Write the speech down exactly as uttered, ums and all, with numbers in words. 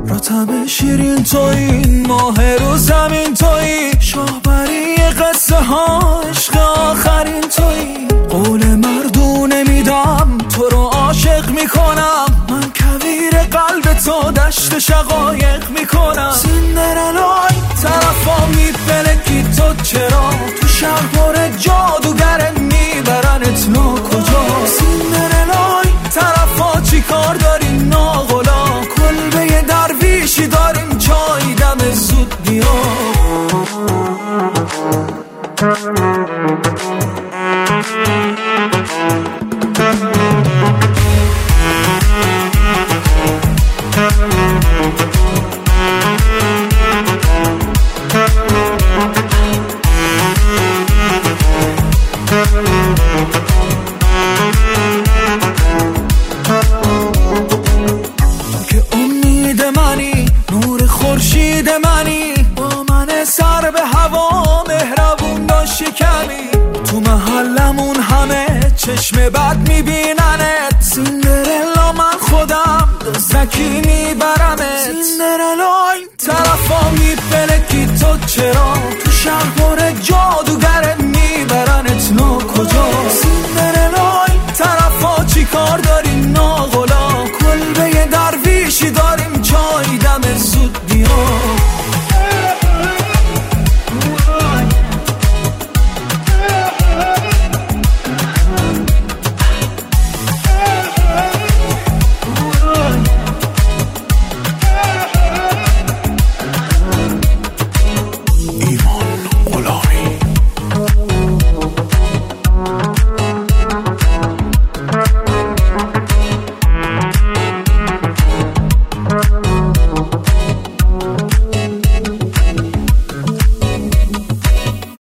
رطب شیرین تویی، ماه رو زمین تویی، شاهبری قصه ها عشق آخرین تویی. قول مردو نمیدم تو رو عاشق میکنم، من کویر قلب تو دشت شقایق میکنم. سیندرلای طرفا میپلکی تو چرا، تو شهر پر جادوگره میبرنت نا کجا. سیندرلای طرفا چی کار داری ناغلا، کلبه درویشی داریم چای دم زود بیا. که امید منی، نور خورشید منی، با من سر به هوا مهربون داشتی کمی. تو محلمون همه چشم بد میبیننت، سیندرلا من خودم دزدکی میبرمت. سیندرلای طرفا میپلکی تو چرا، تو شهر پر جادوگره میبرنت نا کجا.